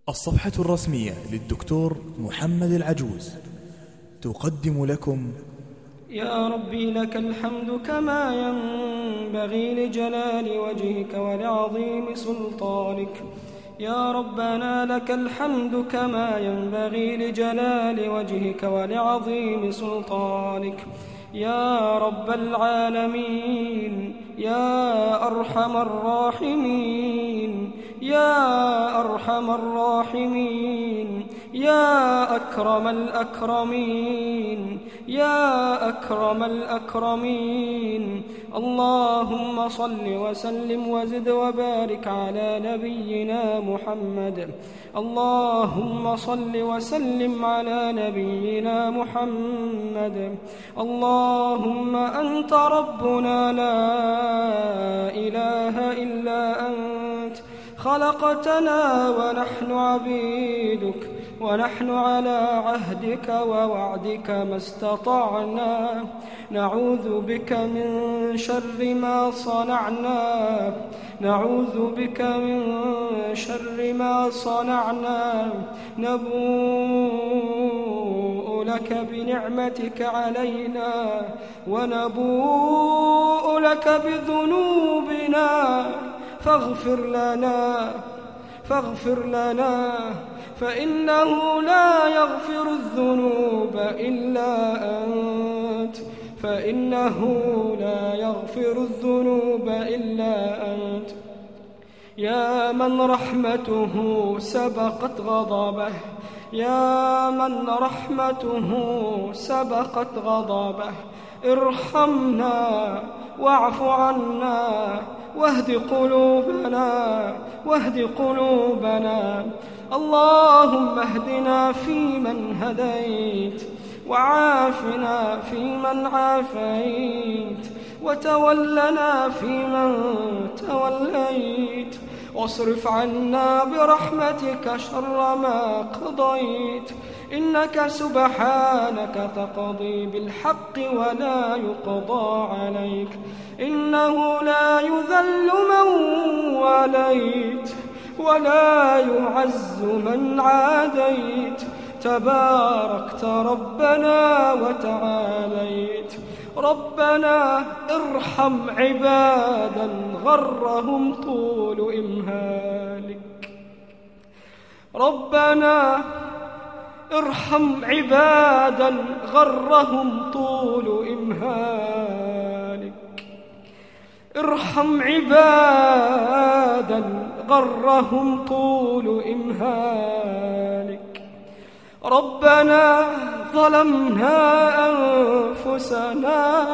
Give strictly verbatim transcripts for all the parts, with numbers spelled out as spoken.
الصفحة الرسمية للدكتور محمد العجوز تقدم لكم: يا ربي لك الحمد كما ينبغي لجلال وجهك ولعظيم سلطانك. يا ربنا لك الحمد كما ينبغي لجلال وجهك ولعظيم سلطانك. يا رب العالمين، يا أرحم الراحمين، يا أرحم الراحمين، يا أكرم الأكرمين، يا أكرم الأكرمين. اللهم صل وسلم وزد وبارك على نبينا محمد. اللهم صل وسلم على نبينا محمد. اللهم أنت ربنا لا إله إلا أنت، خلقتنا ونحن عبيدك، ونحن على عهدك ووعدك ما استطعنا. نعوذ بك من شر ما صنعنا، نعوذ بك من شر ما صنعنا. نبوء لك بنعمتك علينا، ونبوء لك بذنوبنا، فاغفر لنا فاغفر لنا فإنه لا يغفر الذنوب إلا أنت، فإنه لا يغفر الذنوب إلا أنت. يا من رحمته سبقت غضبه، يا من رحمته سبقت غضبه، ارحمنا واعف عنا واهد قلوبنا واهد قلوبنا. اللهم اهدنا فيمن هديت، وعافنا فيمن عافيت، وتولنا فيمن توليت، واصرف عنا برحمتك شر ما قضيت. إنك سبحانك تقضي بالحق ولا يقضى عليك، إنه لا يذل من واليت ولا يعز من عاديت. تباركت ربنا وتعاليت. ربنا ارحم عبادا غرهم طول إمهالك، ربنا ارحم عبادا غرهم طول إمهالك، ارحم عبادا غرهم طول إمهالك. ربنا ظلمنا أنفسنا،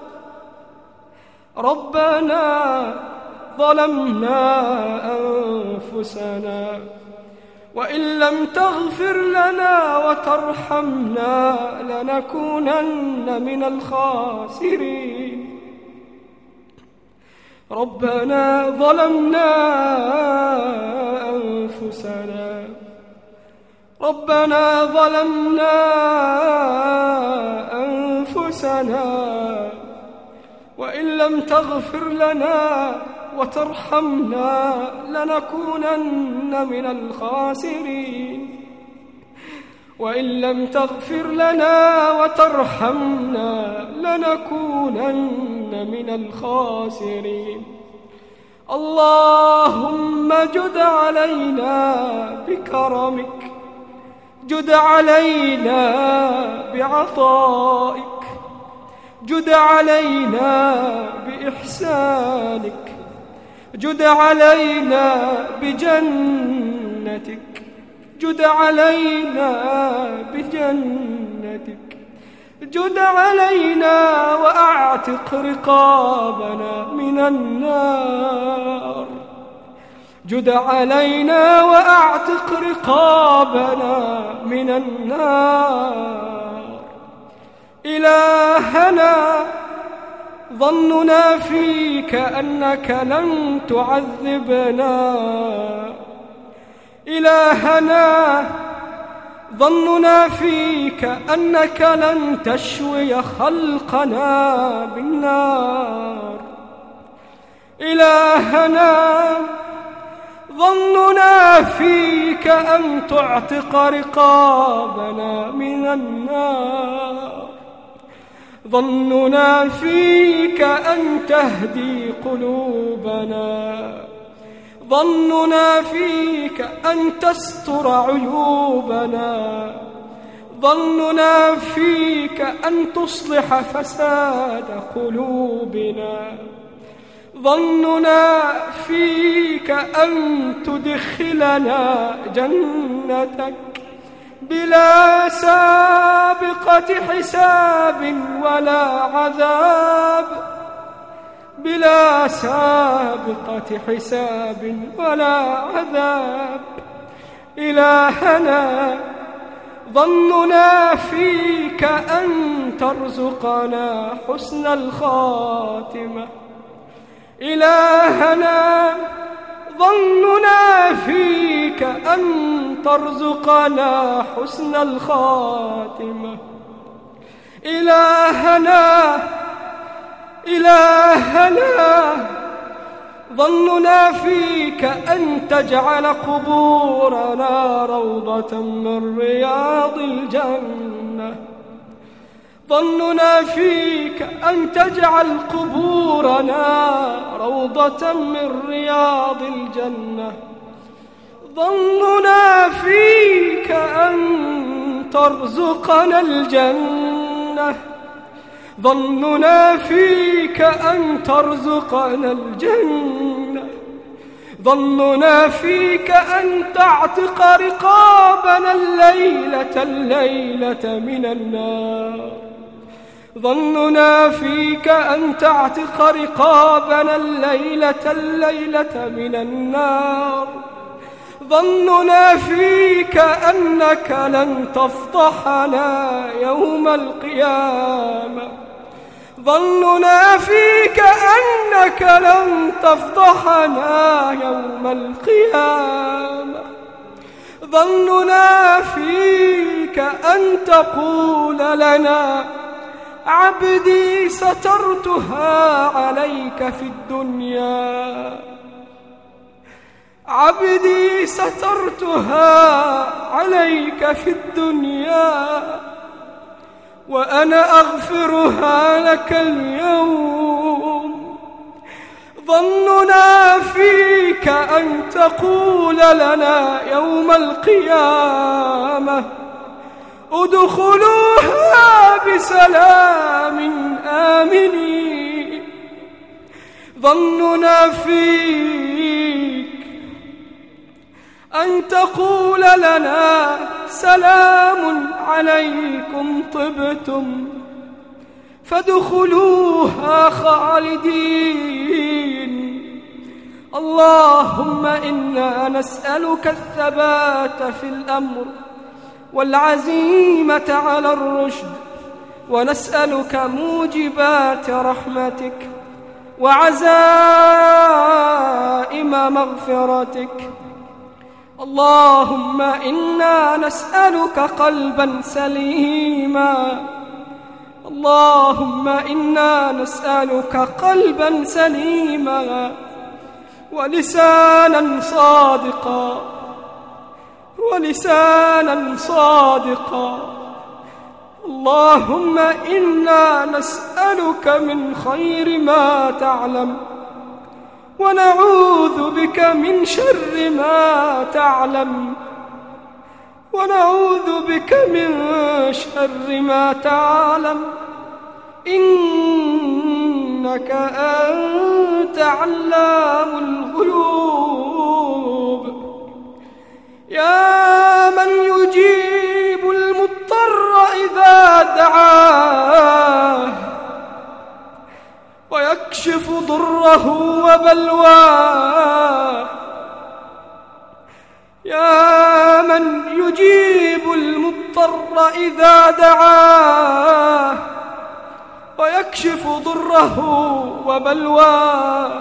ربنا ظلمنا أنفسنا، وإن لم تغفر لنا وترحمنا لنكونن من الخاسرين. ربنا ظلمنا أنفسنا، ربنا ظلمنا أنفسنا، وإن لم تغفر لنا وترحمنا لنكونن من الخاسرين. وإن لم تغفر لنا وترحمنا لنكونن من الخاسرين. اللهم جد علينا بكرمك، جد علينا بعطائك، جد علينا بإحسانك، جد علينا بجنتك، جد علينا بجنتك، جد علينا وأعتق رقابنا من النار، جد علينا وأعتق رقابنا من النار. إلهنا ظننا فيك أنك لن تعذبنا، إلهنا ظننا فيك أنك لن تشوي خلقنا بالنار، إلهنا ظننا فيك أن تعتق رقابنا من النار، ظننا فيك أن تهدي قلوبنا، ظننا فيك أن تستر عيوبنا، ظننا فيك أن تصلح فساد قلوبنا، ظننا فيك أن تدخلنا جنتك بلا سابقة حساب ولا عذاب، بلا سابقة حساب ولا عذاب. إلهنا ظننا فيك أن ترزقنا حسن الخاتمة، إلهنا ظننا فيك أن ترزقنا حسن الخاتمة، إلهنا إلهنا ظننا فيك أن تجعل قبورنا روضة من رياض الجنة، ظننا فيك أن تجعل قبورنا روضة من رياض الجنة، ظننا فيك أن ترزقنا الجنة، ظننا فيك أن ترزقنا الجنة، ظننا فيك أن تعتق رقابنا الليلة الليلة من النار، ظننا فيك أن تعتق رقابنا الليلة الليلة من النار، ظننا فيك أنك لن تفضحنا يوم القيامة، ظننا فيك أنك لن تفضحنا يوم القيامة، ظننا فيك أن تقول لنا عبدي سترتها عليك في الدنيا، عبدي سترتها عليك في الدنيا وأنا أغفرها لك اليوم، ظننا فيك أن تقول لنا يوم القيامة ادخلوها بسلام آمنين، ظننا فيك أن تقول لنا سلام عليكم طبتم فادخلوها خالدين. اللهم إنا نسألك الثبات في الأمر والعزيمة على الرشد، ونسألك موجبات رحمتك وعزائم مغفرتك. اللهم إنا نسألك قلبا سليما، اللهم إنا نسألك قلبا سليما ولسانا صادقا ولسانا صادقا. اللهم إنا نسألك من خير ما تعلم ونعوذ بك من شر ما تعلم ونعوذ بك من شر ما تعلم، إنك أنت علام الغيوب. يا من يجيب المضطر إذا دعاه ويكشف ضره وبلواه، يا من يجيب المضطر إذا دعاه ويكشف ضره وبلواه،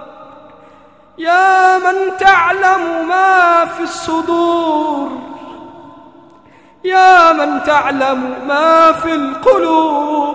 يا من تعلم ما في الصدور، يا من تعلم ما في القلوب.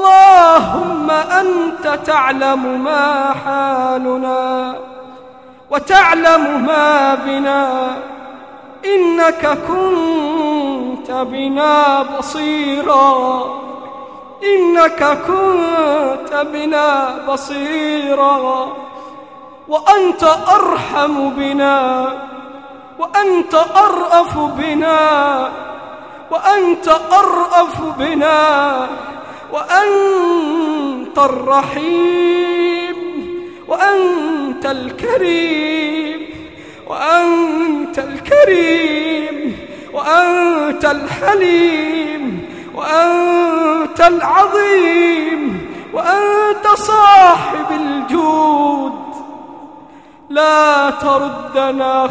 اللهم أنت تعلم ما حالنا وتعلم ما بنا، إنك كنت بنا بصيرا، إنك كنت بنا بصيرا، وأنت أرحم بنا، وأنت أرأف بنا، وأنت أرأف بنا، وأنت الرحيم، وأنت الكريم، وأنت الكريم، وأنت الحليم، وأنت العظيم، وأنت صاحب الجود. لا تردنا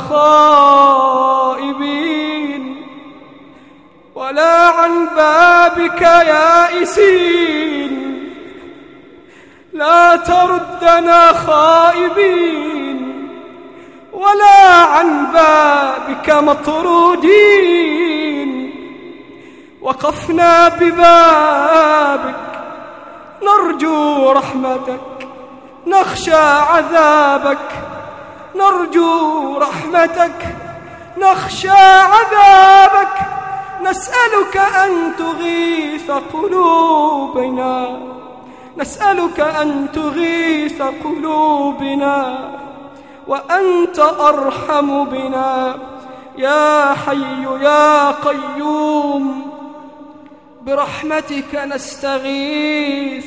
خائبين ولا عن بابك يائسين، لا تردنا خائبين ولا عن بابك مطرودين. وقفنا ببابك نرجو رحمتك، نخشى عذابك، نرجو رحمتك، نخشى عذابك، نسألك أن تغيث قلوبنا، نسألك أن تغيث قلوبنا، وأنت أرحم بنا. يا حي يا قيوم، برحمتك نستغيث،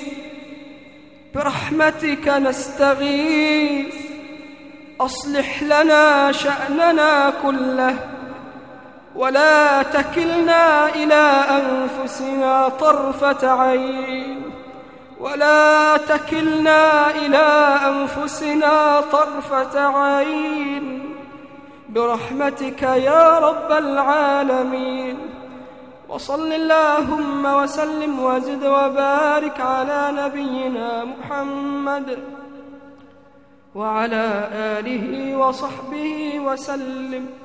برحمتك نستغيث. أصلح لنا شأننا كله، ولا تكلنا إلى أنفسنا طرفة عين، ولا تكلنا إلى أنفسنا طرفة عين، برحمتك يا رب العالمين. وصل اللهم وسلم وزد وبارك على نبينا محمد وعلى آله وصحبه وسلم.